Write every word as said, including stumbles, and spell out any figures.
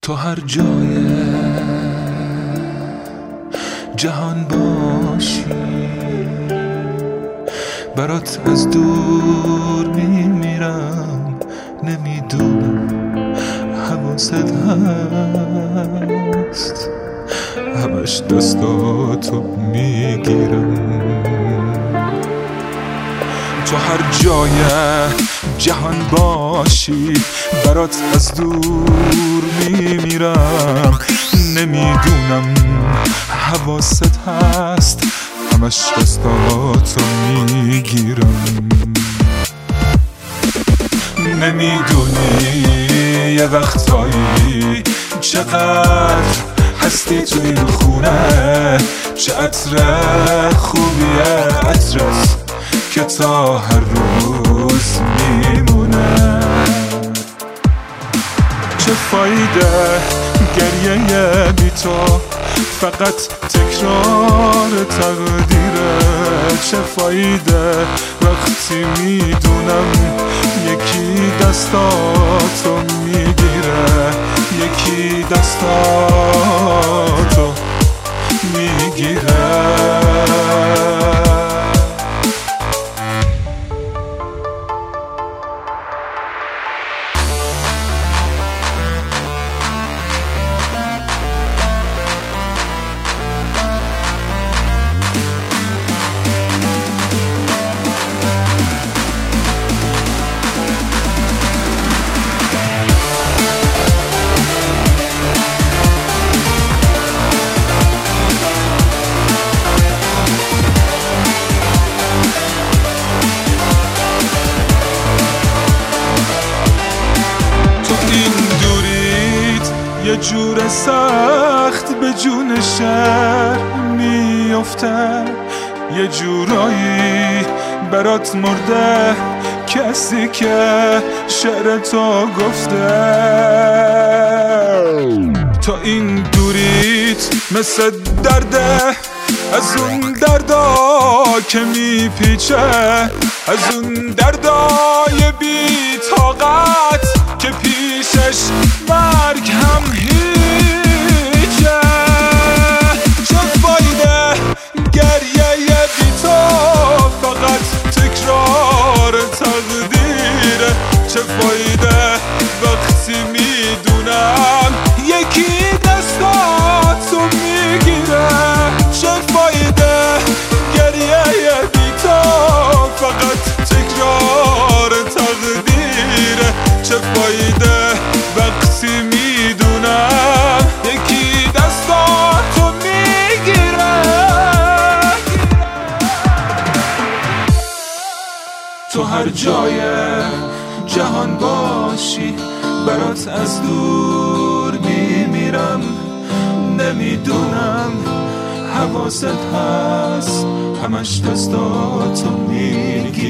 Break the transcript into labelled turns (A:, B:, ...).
A: تو هر جای جهان باشی، برات از دور میمیرم. نمیدونم حواست هست، همش دستاتو میگیرم. تو هر جای جهان باشی، برات از دور میمیرم. نمیدونم حواست هست، همش دستاتو میگیرم. نمیدونی یه وقتایی چقدر هستی تو این خونه، چه عطر خوبیه عطرت که تا هر روز میمونه. چه فایده گریه بی تو، فقط تکرار تقدیره. چه فایده وقتی میدونم یکی دستاتو میگیره، یکی دستاتو میگیره. یه جور سخت به جون شهر میفته، یه جورایی برات مرده کسی که شعر تو گفته. تو این دوریت مثل درده، از اون دردا که میپیچه، از اون دردای بی طاقت که پیشش مرگ هم هیچه. چه فایده گریه بی تو، فقط تکرار تقدیره. چه فایده وقتی میدونم یکی دستاتو میگیره. چه فایده گریه بی تو، فقط تکرار تقدیره. چه فایده وقتی میدونم یکی دستاتو میگیره. تو هر جای جهان باشی، برات از دور میمیرم. نمیدونم حواست هست، همش دستاتو میگیرم.